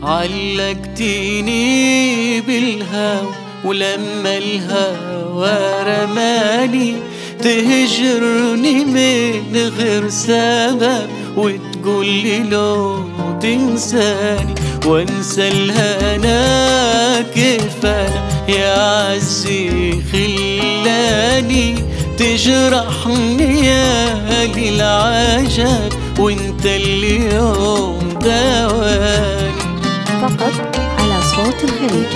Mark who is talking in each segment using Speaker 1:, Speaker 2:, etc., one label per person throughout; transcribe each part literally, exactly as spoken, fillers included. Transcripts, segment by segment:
Speaker 1: علقتيني بالهوى ولما الهوى رماني تهجرني من غير سبب وتقولي لو تنساني وانسى الهنا كيف انا يا عزي خلاني تجرحني يا للعجب وانت اليوم دواني
Speaker 2: فقط على صوت الخليج.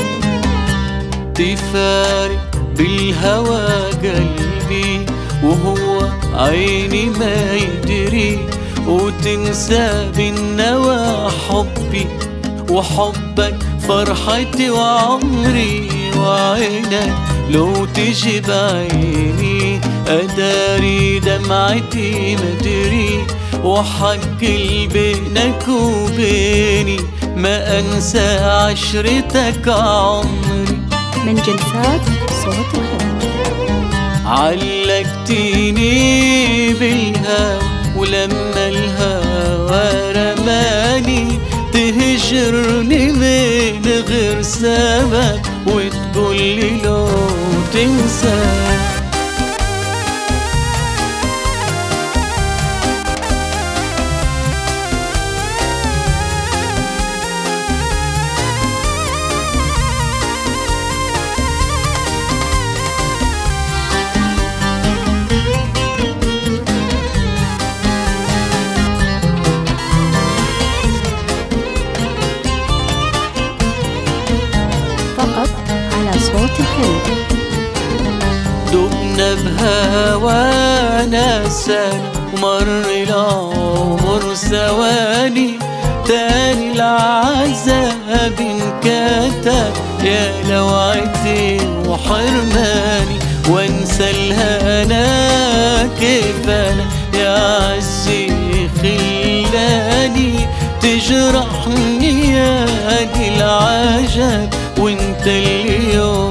Speaker 1: تفارق بالهوى قلبي وهو عيني ما يدري وتنسى بالنوى حبي وحبك فرحتي وعمري وعينك لو تجي بعيني أداري دمعتي مدري وحق بينك وبيني ما أنسى عشرتك عمري.
Speaker 2: من جلسات صوت الخليج.
Speaker 1: علقتيني بالهوى ولما الهوى رماني تهجرني من غير سبب وتقولي لو تنساني.
Speaker 2: صوت الخليج.
Speaker 1: دبنا بهوانا سنة ومر العمر ثواني تاني العذاب انكتب يا لوعتي وحرماني وانسى الهنا كيف انا يا عزي خلاني تجرحني يا دي العجب وانت اليوم